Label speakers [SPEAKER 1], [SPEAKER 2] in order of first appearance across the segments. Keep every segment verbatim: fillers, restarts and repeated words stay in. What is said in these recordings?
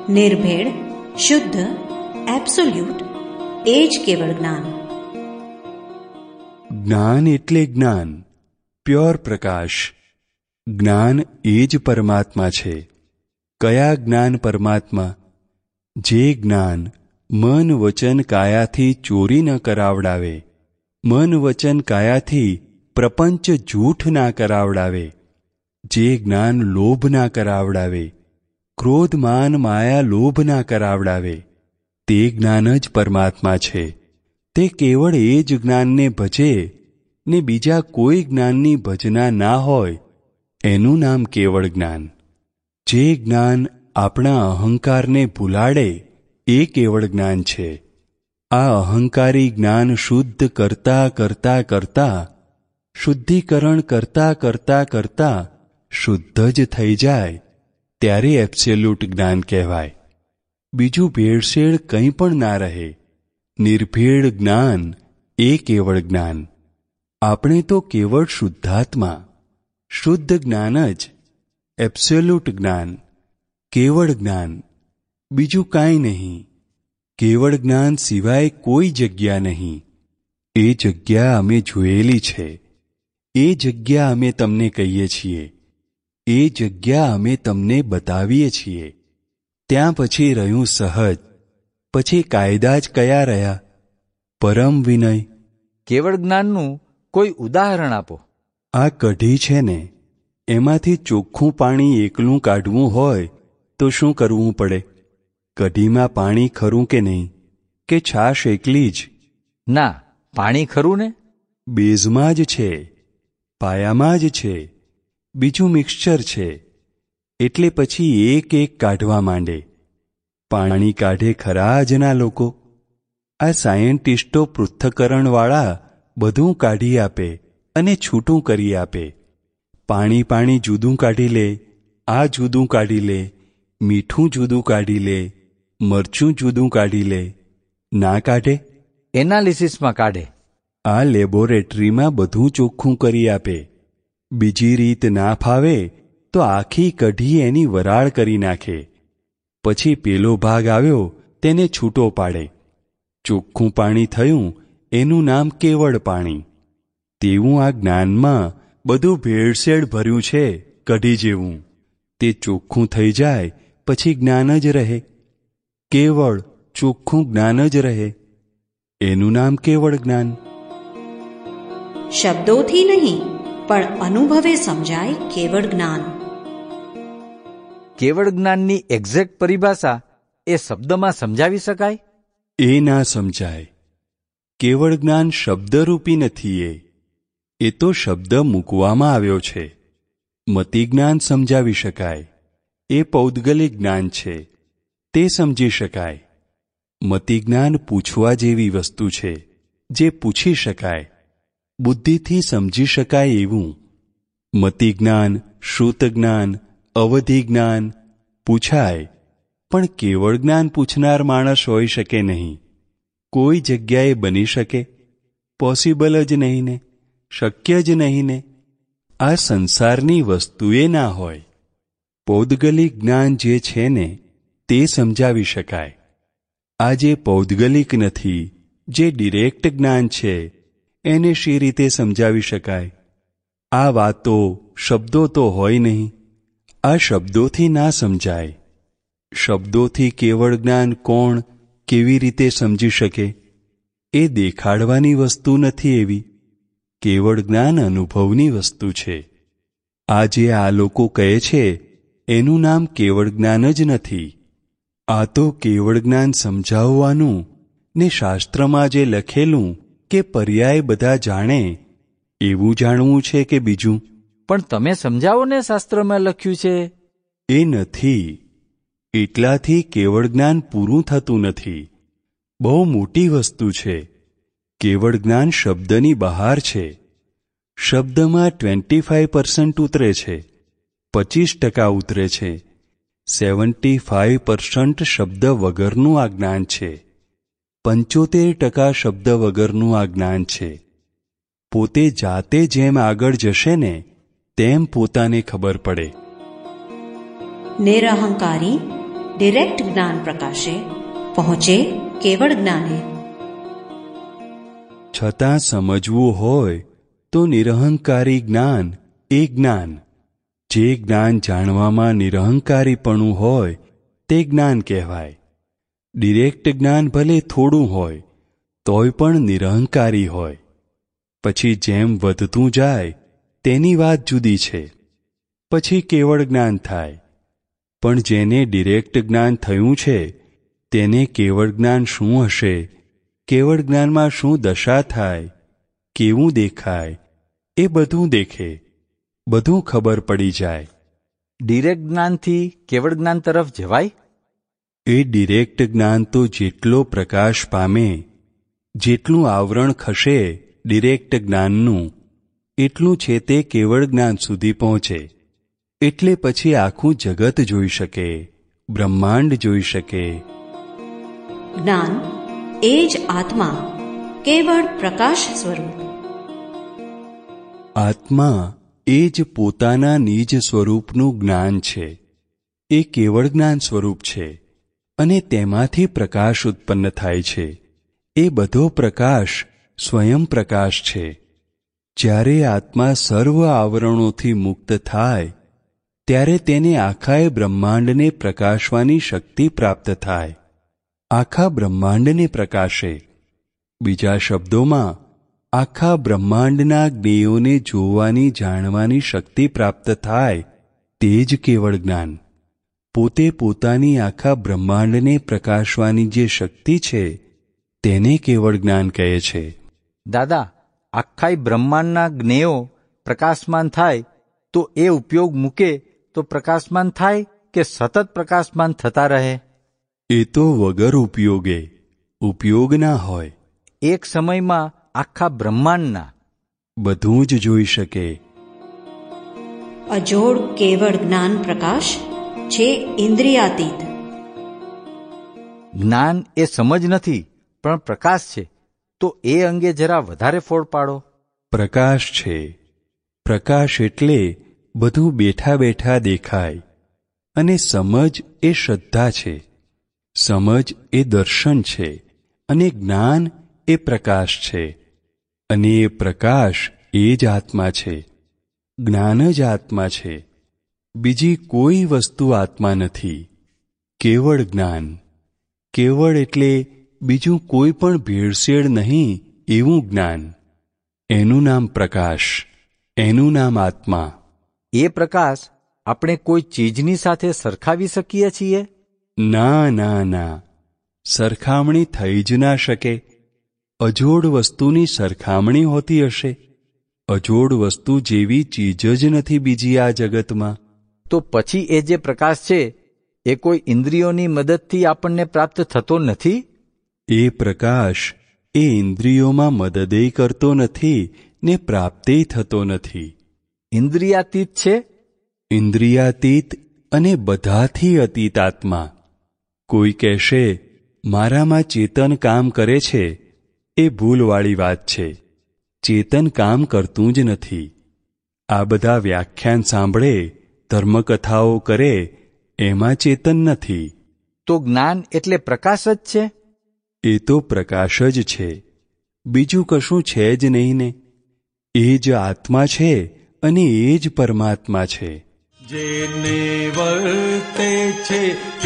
[SPEAKER 1] નિર્ભેળ, શુદ્ધ, એબ્સોલ્યુટ, એ જ કેવળ જ્ઞાન.
[SPEAKER 2] જ્ઞાન એટલે જ્ઞાન, પ્યોર પ્રકાશ. જ્ઞાન એ જ પરમાત્મા છે. કયા જ્ઞાન પરમાત્મા? જે જ્ઞાન મન વચન કાયાથી ચોરી ન કરાવડાવે, મન વચન કાયાથી પ્રપંચ જૂઠ ના કરાવડાવે, જે જ્ઞાન લોભ ના કરાવડાવે, ક્રોધ માન માયા લોભ ના કરાવડાવે, તે જ્ઞાન જ પરમાત્મા છે. તે કેવળ એ જ જ્ઞાનને ભજે ને બીજા કોઈ જ્ઞાનની ભજના ના હોય, એનું નામ કેવળ જ્ઞાન. જે જ્ઞાન આપણા અહંકારને ભૂલાડે એ કેવળ જ્ઞાન છે. આ અહંકારી જ્ઞાન શુદ્ધ કરતા કરતા કરતા, શુદ્ધિકરણ કરતા કરતા કરતા શુદ્ધ જ થઈ જાય ત્યારે એબ્સોલ્યુટ જ્ઞાન કહેવાય. બીજું ભેળસેળ કંઈ પણ ના રહે. નિર્ભેળ જ્ઞાન એ કેવળ જ્ઞાન. આપણે તો કેવળ શુદ્ધાત્મા, શુદ્ધ જ્ઞાન જ, એબ્સોલ્યુટ જ્ઞાન, કેવળ જ્ઞાન, બીજું કાંઈ નહીં. કેવળ જ્ઞાન સિવાય કોઈ જગ્યા નહીં. એ જગ્યા અમે જોયેલી છે. એ જગ્યા અમે તમને કહીએ છીએ. એ જગ્યા અમે તમને બતાવીએ છીએ. ત્યાં પછી રહ્યું સહજ. પછી કાયદા જ કયા રહ્યા? પરમ વિનય.
[SPEAKER 3] કેવળ જ્ઞાનનું કોઈ ઉદાહરણ આપો.
[SPEAKER 2] આ કઢી છે ને, એમાંથી ચોખ્ખું પાણી એકલું કાઢવું હોય તો શું કરવું પડે? કઢીમાં પાણી ખરું કે નહીં? કે છાશ એકલી જ?
[SPEAKER 3] ના, પાણી ખરું ને.
[SPEAKER 2] બેઝમાં જ છે, પાયામાં જ છે, બીજું મિક્સચર છે. એટલે પછી એક એક કાઢવા માંડે. પાણી કાઢે ખરા આજના લોકો? આ સાયન્ટિસ્ટો પૃથ્થકરણવાળા બધું કાઢી આપે અને છૂટું કરી આપે. પાણી પાણી જુદું કાઢી લે, આ જુદું કાઢી લે, મીઠું જુદું કાઢી લે, મરચું જુદું કાઢી લે. ના કાઢે?
[SPEAKER 3] એનાલિસિસમાં કાઢે.
[SPEAKER 2] આ લેબોરેટરીમાં બધું ચોખ્ખું કરી આપે. બીજી રીત ના ફાવે તો આખી કઢી એની વરાળ કરી નાખે. પછી પેલો ભાગ આવ્યો તેને છૂટો પાડે. ચોખ્ખું પાણી થયું, એનું નામ કેવળ પાણી. તેવું આ જ્ઞાનમાં બધું ભેળસેળ ભર્યું છે, કઢી જેવું. તે ચોખ્ખું થઈ જાય પછી જ્ઞાન જ રહે. કેવળ ચોખ્ખું જ્ઞાન જ રહે. એનું નામ કેવળ જ્ઞાન.
[SPEAKER 1] શબ્દોથી નહીં પણ અનુભવે સમજાય કેવળ જ્ઞાન.
[SPEAKER 3] કેવળ જ્ઞાનની એક્ઝેક્ટ પરિભાષા એ શબ્દમાં સમજાવી શકાય?
[SPEAKER 2] એ ના સમજાય. કેવળ જ્ઞાન શબ્દરૂપી નથી. એ એ તો શબ્દ મૂકવામાં આવ્યો છે. મતિ જ્ઞાન સમજાવી શકાય. એ પૌદ્ગલિક જ્ઞાન છે, તે સમજી શકાય. મતિ જ્ઞાન પૂછવા જેવી વસ્તુ છે, જે પૂછી શકાય, બુદ્ધિથી સમજી શકાય એવું. મતિ જ્ઞાન, શ્રુત જ્ઞાન, અવધિ જ્ઞાન પૂછાય, પણ કેવળ જ્ઞાન પૂછનાર માણસ હોઈ શકે નહીં. કોઈ જગ્યાએ બની શકે? પોસિબલ જ નહીં ને, શક્ય જ નહીં ને. આ સંસારની વસ્તુએ ના હોય. પૌદ્ગલિક જ્ઞાન જે છે ને તે સમજાવી શકાય. આ જે પૌદ્ગલિક નથી, જે ડિરેક્ટ જ્ઞાન છે, એને શી રીતે સમજાવી શકાય? આ વાતો, શબ્દો તો હોય નહીં. આ શબ્દોથી ના સમજાય. શબ્દોથી કેવળ જ્ઞાન કોણ, કેવી રીતે સમજી શકે? એ દેખાડવાની વસ્તુ નથી એવી. કેવળ જ્ઞાન અનુભવની વસ્તુ છે. આજે આ લોકો કહે છે એનું નામ કેવળ જ્ઞાન જ નથી. આ તો કેવળ જ્ઞાન સમજાવવાનું ને શાસ્ત્રમાં જે લખેલું કે પર્યાય બધા જાણે એવું જાણવું છે કે બીજું?
[SPEAKER 3] પણ તમે સમજાવો ને, શાસ્ત્રમાં લખ્યું છે.
[SPEAKER 2] એ નથી. એટલાથી કેવળ જ્ઞાન પૂરું થતું નથી. બહુ મોટી વસ્તુ છે. કેવળ જ્ઞાન શબ્દની બહાર છે. શબ્દમાં ટ્વેન્ટી ફાઈવ પર્સન્ટ ઉતરે છે, પચીસ ટકા ઉતરે છે. સેવન્ટી ફાઈવ પર્સન્ટ શબ્દ વગરનું આ જ્ઞાન છે. પંચોતેર ટકા શબ્દ વગરનું આ જ્ઞાન છે. પોતે જાતે જેમ આગળ જશે ને તેમ પોતાને ખબર પડે.
[SPEAKER 1] નિરહંકારી, ડિરેક્ટ જ્ઞાન પ્રકાશે પહોંચે કેવળ જ્ઞાને.
[SPEAKER 2] છતાં સમજવું હોય તો નિરહંકારી જ્ઞાન એ જ્ઞાન. જે જ્ઞાન જાણવામાં નિરહંકારીપણું હોય તે જ્ઞાન કહેવાય. ડિરેક્ટ જ્ઞાન ભલે થોડું હોય તોય પણ નિરહંકારી હોય. પછી જેમ વધતું જાય તેની વાત જુદી છે. પછી કેવળ જ્ઞાન થાય. પણ જેને ડિરેક્ટ જ્ઞાન થયું છે તેને કેવળ જ્ઞાન શું હશે, કેવળ જ્ઞાનમાં શું દશા થાય, કેવું દેખાય, એ બધું દેખે, બધું ખબર પડી જાય.
[SPEAKER 3] ડિરેક્ટ જ્ઞાનથી કેવળ જ્ઞાન તરફ જવાય?
[SPEAKER 2] એ ડિરેક્ટ જ્ઞાન તો જેટલો પ્રકાશ પામે, જેટલું આવરણ ખસે ડિરેક્ટ જ્ઞાનનું, એટલું છે તે કેવળ જ્ઞાન સુધી પહોંચે. એટલે પછી આખું જગત જોઈ શકે, બ્રહ્માંડ જોઈ શકે.
[SPEAKER 1] જ્ઞાન એ જ આત્મા, કેવળ પ્રકાશ સ્વરૂપ.
[SPEAKER 2] આત્મા એ જ પોતાના નિજ સ્વરૂપનું જ્ઞાન છે. એ કેવળ જ્ઞાન સ્વરૂપ છે અને તેમાંથી પ્રકાશ ઉત્પન્ન થાય છે. એ બધો પ્રકાશ સ્વયં પ્રકાશ છે. જ્યારે આત્મા સર્વ આવરણોથી મુક્ત થાય ત્યારે તેને આખાય બ્રહ્માંડને પ્રકાશવાની શક્તિ પ્રાપ્ત થાય. આખા બ્રહ્માંડને પ્રકાશે. બીજા શબ્દોમાં આખા બ્રહ્માંડના જ્ઞેયોને જોવાની જાણવાની શક્તિ પ્રાપ્ત થાય તે જ કેવળ જ્ઞાન. પોતે પોતાની આખા બ્રહ્માંડને પ્રકાશવાની જે શક્તિ છે તેને કેવળ જ્ઞાન કહે છે.
[SPEAKER 3] દાદા, આખાય બ્રહ્માંડના જ્ઞેયો પ્રકાશમાન થાય તો એ ઉપયોગ મૂકે તો પ્રકાશમાન થાય કે સતત પ્રકાશમાન થતા રહે?
[SPEAKER 2] એ તો વગર ઉપયોગે ઉપયોગ ના હોય.
[SPEAKER 3] એક સમયમાં આખા બ્રહ્માંડના
[SPEAKER 2] બધું જ જોઈ શકે.
[SPEAKER 1] અજોડ કેવળ જ્ઞાન પ્રકાશ છે ઇન્દ્રિયાતીત.
[SPEAKER 3] જ્ઞાન એ સમજ નથી પણ પ્રકાશ છે, તો એ અંગે જરા વધારે ફોડ પાડો.
[SPEAKER 2] પ્રકાશ છે. પ્રકાશ એટલે બધું બેઠા બેઠા દેખાય. અને સમજ એ શ્રદ્ધા છે. સમજ એ દર્શન છે અને જ્ઞાન એ પ્રકાશ છે. અને એ પ્રકાશ એ જ આત્મા છે. જ્ઞાન જ આત્મા છે. બીજી કોઈ વસ્તુ આત્મા નથી. કેવળ જ્ઞાન. કેવળ એટલે બીજું કોઈ પણ ભેળસેળ નહીં એવું જ્ઞાન. એનું નામ પ્રકાશ, એનું નામ આત્મા.
[SPEAKER 3] એ પ્રકાશ આપણે કોઈ ચીજની સાથે સરખાવી શકીએ છીએ?
[SPEAKER 2] ના ના ના, સરખામણી થઈ જ ના શકે. અજોડ વસ્તુની સરખામણી હોતી હશે? અજોડ વસ્તુ જેવી ચીજ જ નથી બીજી આ જગતમાં.
[SPEAKER 3] તો પછી એ જે પ્રકાશ છે એ કોઈ ઇન્દ્રિયોની મદદથી આપણને પ્રાપ્ત થતો નથી?
[SPEAKER 2] એ પ્રકાશ એ ઇન્દ્રિયોમાં મદદે કરતો નથી ને પ્રાપ્તે થતો નથી.
[SPEAKER 3] ઇન્દ્રિયાતીત છે?
[SPEAKER 2] ઇન્દ્રિયાતીત અને બધાથી અતીત આત્મા. કોઈ કહેશે મારામાં ચેતન કામ કરે છે, એ ભૂલવાળી વાત છે. ચેતન કામ કરતું જ નથી. આ બધા વ્યાખ્યાન સાંભળે, ધર્મકથાઓ કરે, એમાં ચેતન નથી.
[SPEAKER 3] તો જ્ઞાન એટલે પ્રકાશ જ છે?
[SPEAKER 2] એ તો પ્રકાશ જ છે, બીજું કશું છે જ નહીં ને. એ જ આત્મા છે અને એ જ પરમાત્મા છે.
[SPEAKER 4] જેને વર્તે છે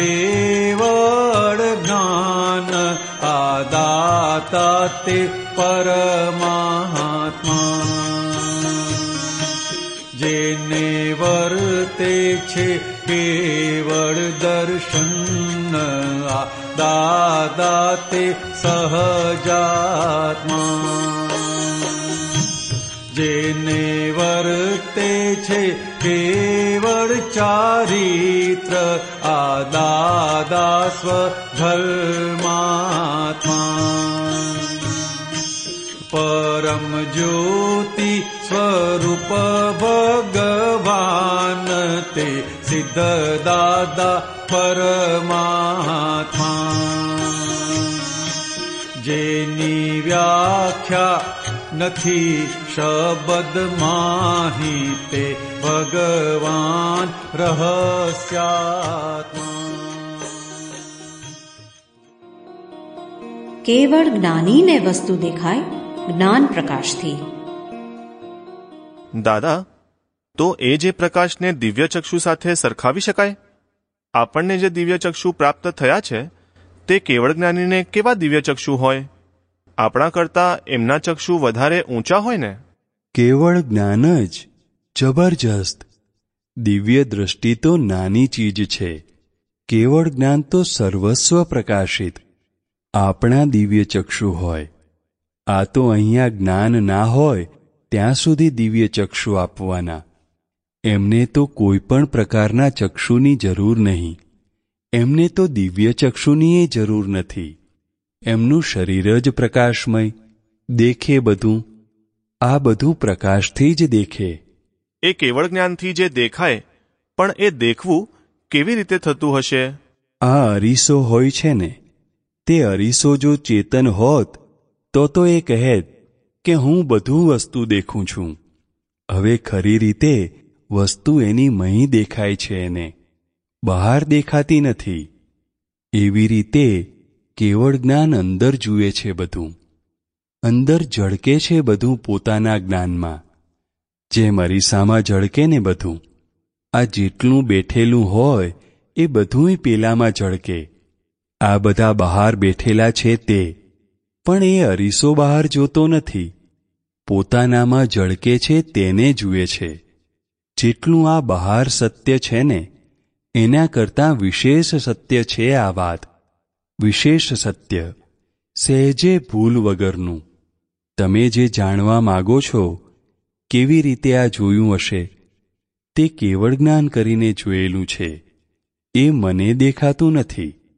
[SPEAKER 4] કેવળ જ્ઞાન, આ દાતા તે પરમાત્મા. જેને વર્તે છે કેવળ દર્શન, આ દાદા તે સહજાત્મા. જેને વર્તે છે કેવળ ચારિત્ર, આ દાદા સ્વધર્માત્મા. પરમ જ્યોતિ સ્વરૂપ ભગવાન તે સિદ્ધ દાદા પરમાત્મા. જેની વ્યાખ્યા નથી શબ્દ માહી, તે ભગવાન રહસ્યાત્મા.
[SPEAKER 1] કેવળ જ્ઞાનીને વસ્તુ દેખાય જ્ઞાન પ્રકાશથી.
[SPEAKER 5] દાદા, તો એ જે પ્રકાશને દિવ્ય ચક્ષુ સાથે સરખાવી શકાય? આપણને જે દિવ્ય ચક્ષુ પ્રાપ્ત થયા છે તે કેવળ જ્ઞાનીને કેવા દિવ્ય ચક્ષુ હોય? આપણા કરતા એમના ચક્ષુ વધારે ઊંચા હોય ને?
[SPEAKER 2] કેવળ જ્ઞાન જ જબરજસ્ત. દિવ્ય દ્રષ્ટિ તો નાની ચીજ છે, કેવળ જ્ઞાન તો સર્વસ્વ પ્રકાશિત. આપણા દિવ્ય ચક્ષુ હોય. આ તો અહીંયા જ્ઞાન ના હોય ત્યાં સુધી દિવ્ય ચક્ષુ આપવાના. એમને તો કોઈ પણ પ્રકારના ચક્ષુની જરૂર નહીં. એમને તો દિવ્ય ચક્ષુની જરૂર નથી. એમનું શરીર જ પ્રકાશમય, દેખે બધું. આ બધું પ્રકાશથી જ દેખે.
[SPEAKER 5] એ કેવળ જ્ઞાનથી જે દેખાય, પણ એ દેખવું કેવી રીતે થતું હશે?
[SPEAKER 2] આ અરીસો હોય છે ને, તે અરીસો જો ચેતન હોત તો તો એ કહેત કે હું બધું વસ્તુ દેખું છું. હવે ખરી રીતે વસ્તુ એની મહી દેખાય છે, એને બહાર દેખાતી નથી. એવી રીતે કેવળ જ્ઞાન અંદર જુએ છે બધું, અંદર ઝળકે છે બધું પોતાના જ્ઞાનમાં. જેમ અરીસામાં ઝળકે ને બધું. આ જેટલું બેઠેલું હોય એ બધુંય પેલામાં ઝળકે. આ બધા બહાર બેઠેલા છે તે, પણ એ અરીસો બહાર જોતો નથી. પોતાનામાં ઝળકે છે તેને જુએ છે. જેટલું આ બહાર સત્ય છે ને એના કરતાં વિશેષ સત્ય છે આ વાત. વિશેષ સત્ય, સહેજે ભૂલ વગરનું. તમે જે જાણવા માગો છો કેવી રીતે આ જોયું હશે, તે કેવળ જ્ઞાન કરીને જોયેલું છે. એ મને દેખાતું નથી.